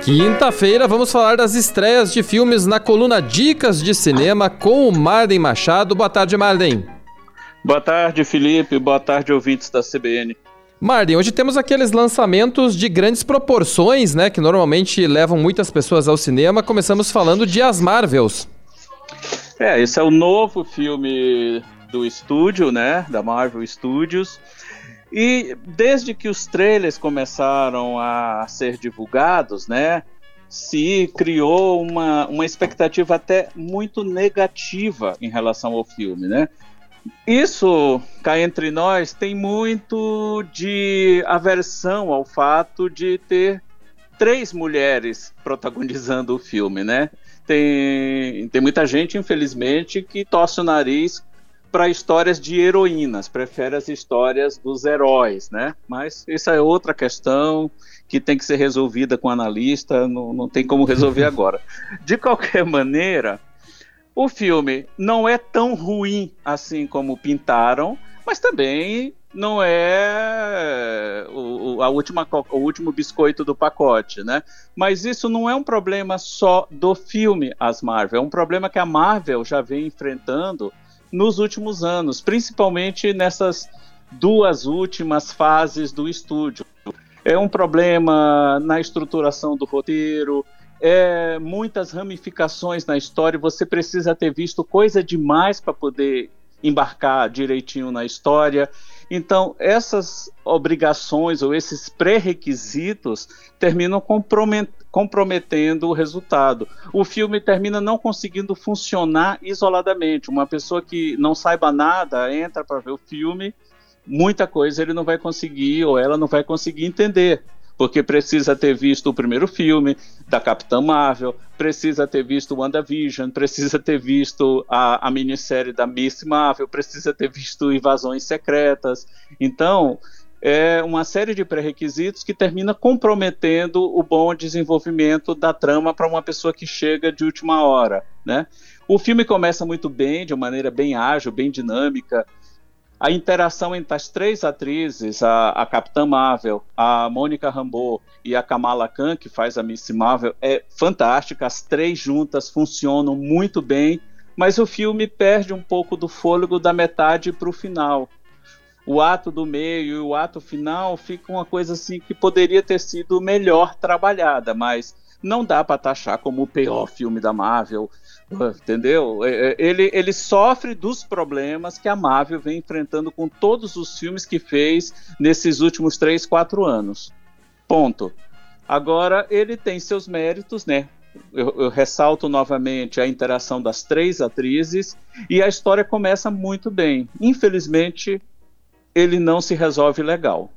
Quinta-feira vamos falar das estreias de filmes na coluna Dicas de Cinema com o Marden Machado. Boa tarde, Marden. Boa tarde, Felipe. Boa tarde, ouvintes da CBN. Marden, hoje temos aqueles lançamentos de grandes proporções, né, que normalmente levam muitas pessoas ao cinema. Começamos falando de As Marvels. Esse é o novo filme do estúdio, né, da Marvel Studios. E desde que os trailers começaram a ser divulgados, né, se criou uma expectativa até muito negativa em relação ao filme, né? Isso, cá entre nós, tem muito de aversão ao fato de ter 3 mulheres protagonizando o filme, né? Tem muita gente, infelizmente, que torce o nariz para histórias de heroínas, prefere as histórias dos heróis, né? Mas isso é outra questão que tem que ser resolvida com o analista, não tem como resolver agora. De qualquer maneira, o filme não é tão ruim assim como pintaram, mas também não é o último biscoito do pacote, né? Mas isso não é um problema só do filme As Marvel, é um problema que a Marvel já vem enfrentando nos últimos anos, principalmente nessas 2 últimas fases do estúdio. É um problema na estruturação do roteiro, muitas ramificações na história, você precisa ter visto coisa demais para poder embarcar direitinho na história. Então, essas obrigações ou esses pré-requisitos terminam comprometendo o resultado. O filme termina não conseguindo funcionar isoladamente. Uma pessoa que não saiba nada, entra para ver o filme, muita coisa ele não vai conseguir ou ela não vai conseguir entender. Porque precisa ter visto o primeiro filme da Capitã Marvel, precisa ter visto o WandaVision, precisa ter visto a minissérie da Miss Marvel, precisa ter visto Invasões Secretas. Então, é uma série de pré-requisitos que termina comprometendo o bom desenvolvimento da trama para uma pessoa que chega de última hora, né? O filme começa muito bem, de uma maneira bem ágil, bem dinâmica. A interação entre as 3 atrizes, a Capitã Marvel, a Mônica Rambeau e a Kamala Khan, que faz a Miss Marvel, é fantástica. As 3 juntas funcionam muito bem, mas o filme perde um pouco do fôlego da metade para o final. O ato do meio e o ato final fica uma coisa assim que poderia ter sido melhor trabalhada, mas não dá para taxar como o pior filme da Marvel, entendeu? Ele sofre dos problemas que a Marvel vem enfrentando com todos os filmes que fez nesses últimos 3, 4 anos. Ponto. Agora, ele tem seus méritos, né? Eu ressalto novamente a interação das 3 atrizes e a história começa muito bem. Infelizmente, ele não se resolve legal.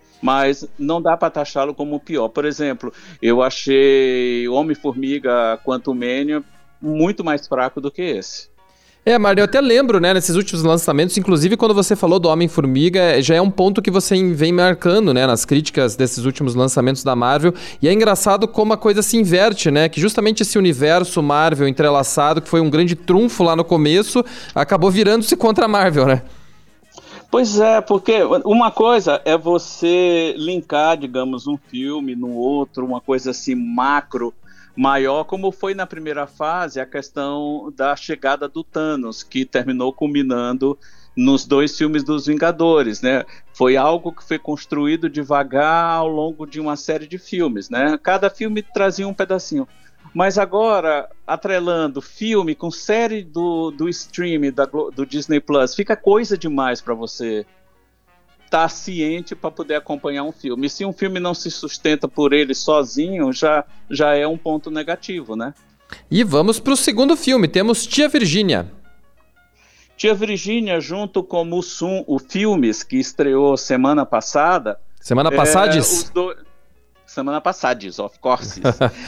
Mas não dá para taxá-lo como o pior. Por exemplo, eu achei Homem-Formiga Quantumania muito mais fraco do que esse. Marden, eu até lembro, né, nesses últimos lançamentos, inclusive quando você falou do Homem-Formiga, já é um ponto que você vem marcando, né, nas críticas desses últimos lançamentos da Marvel, e é engraçado como a coisa se inverte, né, que justamente esse universo Marvel entrelaçado, que foi um grande trunfo lá no começo, acabou virando-se contra a Marvel, né? Pois é, porque uma coisa é você linkar, digamos, um filme no outro, uma coisa assim macro, maior, como foi na primeira fase a questão da chegada do Thanos, que terminou culminando nos 2 filmes dos Vingadores, né? Foi algo que foi construído devagar ao longo de uma série de filmes, né? Cada filme trazia um pedacinho. Mas agora, atrelando filme com série do streaming do Disney Plus, fica coisa demais para você estar ciente para poder acompanhar um filme. E se um filme não se sustenta por ele sozinho, já é um ponto negativo, né? E vamos para o segundo filme, temos Tia Virgínia. Tia Virgínia, junto com Mussum, o Filmes, que estreou semana passada. Semana passades? Semana passades, of course.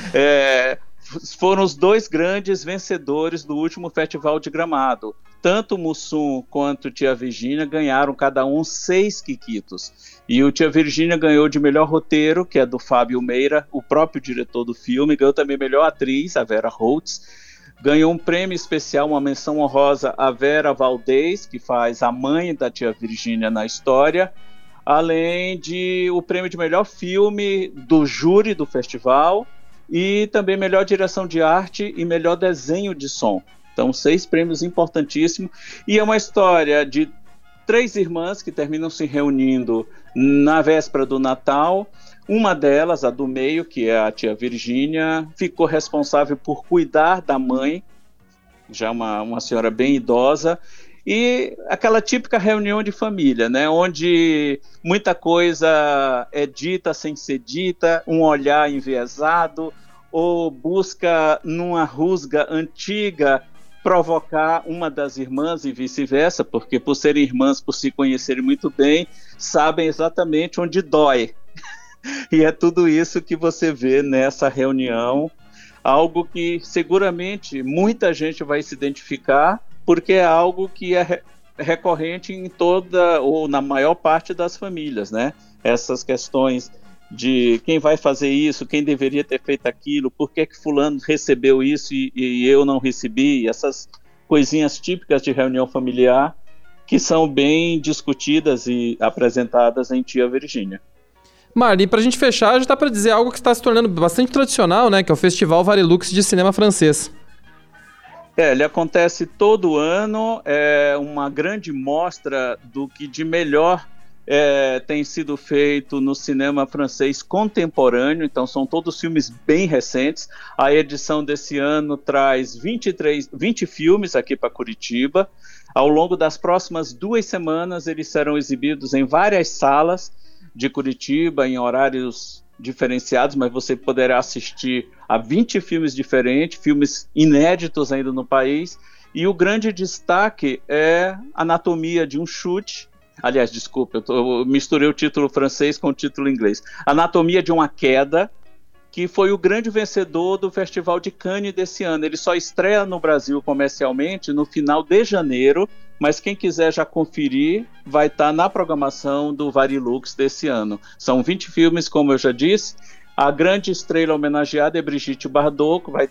Foram os 2 grandes vencedores do último Festival de Gramado. Tanto o Mussum quanto Tia Virgínia ganharam cada um 6 quiquitos. E o Tia Virgínia ganhou de melhor roteiro, que é do Fábio Meira, o próprio diretor do filme. Ganhou também melhor atriz, a Vera Holtz. Ganhou um prêmio especial, uma menção honrosa, a Vera Valdez, que faz a mãe da Tia Virgínia na história. Além de o prêmio de melhor filme do júri do festival e também melhor direção de arte e melhor desenho de som. Então 6 prêmios importantíssimos, e é uma história de 3 irmãs que terminam se reunindo na véspera do Natal. Uma delas, a do meio, que é a tia Virgínia, ficou responsável por cuidar da mãe, já uma senhora bem idosa, e aquela típica reunião de família, né, onde muita coisa é dita sem ser dita, um olhar enviesado, ou busca numa rusga antiga provocar uma das irmãs e vice-versa, porque por serem irmãs, por se conhecerem muito bem, sabem exatamente onde dói. E é tudo isso que você vê nessa reunião, algo que seguramente muita gente vai se identificar, porque é algo que é recorrente em toda, ou na maior parte das famílias, né? Essas questões de quem vai fazer isso, quem deveria ter feito aquilo, por que fulano recebeu isso e eu não recebi, essas coisinhas típicas de reunião familiar que são bem discutidas e apresentadas em Tia Virgínia. Marli, pra gente fechar, já dá pra dizer algo que está se tornando bastante tradicional, né, que é o Festival Varilux de Cinema Francês. Ele acontece todo ano, é uma grande mostra do que de melhor tem sido feito no cinema francês contemporâneo, então são todos filmes bem recentes. A edição desse ano traz 20 filmes aqui para Curitiba. Ao longo das próximas 2 semanas, eles serão exibidos em várias salas de Curitiba, em horários diferenciados, mas você poderá assistir a 20 filmes diferentes, filmes inéditos ainda no país, e o grande destaque é Anatomia de um Chute. Aliás, desculpa, eu misturei o título francês com o título inglês. Anatomia de uma Queda, que foi o grande vencedor do Festival de Cannes desse ano. Ele só estreia no Brasil comercialmente no final de janeiro, mas quem quiser já conferir vai estar na programação do Varilux desse ano. São 20 filmes, como eu já disse. A grande estrela homenageada é Brigitte Bardot, que vai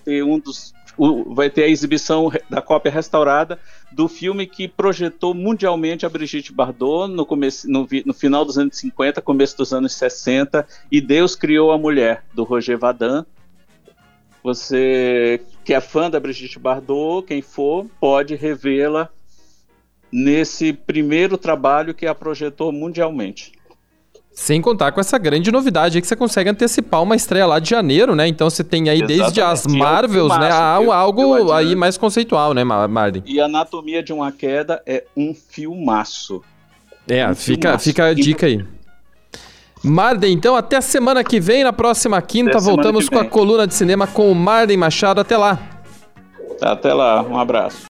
ter a exibição da cópia restaurada do filme que projetou mundialmente a Brigitte Bardot no final dos anos 50, começo dos anos 60, e Deus Criou a Mulher, do Roger Vadim. Você que é fã da Brigitte Bardot, quem for, pode revê-la nesse primeiro trabalho que a projetou mundialmente. Sem contar com essa grande novidade aí que você consegue antecipar uma estreia lá de janeiro, né? Então você tem aí desde as Marvels, né? Algo aí mais conceitual, né, Marli? E Anatomia de uma Queda é um filmaço. Fica a dica aí. Marden, então até a semana que vem, na próxima quinta, voltamos com a coluna de cinema com o Marden Machado. Até lá. Até lá, um abraço.